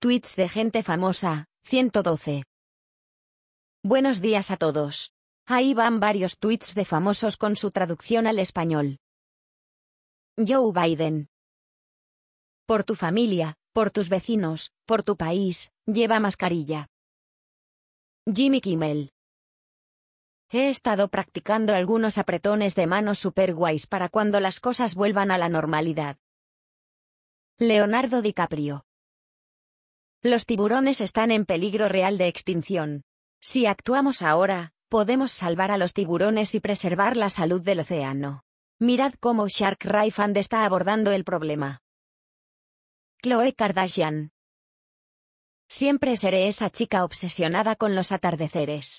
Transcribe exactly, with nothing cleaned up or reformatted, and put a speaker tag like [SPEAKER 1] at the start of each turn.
[SPEAKER 1] Tweets de gente famosa, ciento doce. Buenos días a todos. Ahí van varios tweets de famosos con su traducción al español. Joe Biden. Por tu familia, por tus vecinos, por tu país, lleva mascarilla. Jimmy Kimmel. He estado practicando algunos apretones de manos super guays para cuando las cosas vuelvan a la normalidad. Leonardo DiCaprio. Los tiburones están en peligro real de extinción. Si actuamos ahora, podemos salvar a los tiburones y preservar la salud del océano. Mirad cómo Shark Ray Fund está abordando el problema. Khloe Kardashian. Siempre seré esa chica obsesionada con los atardeceres.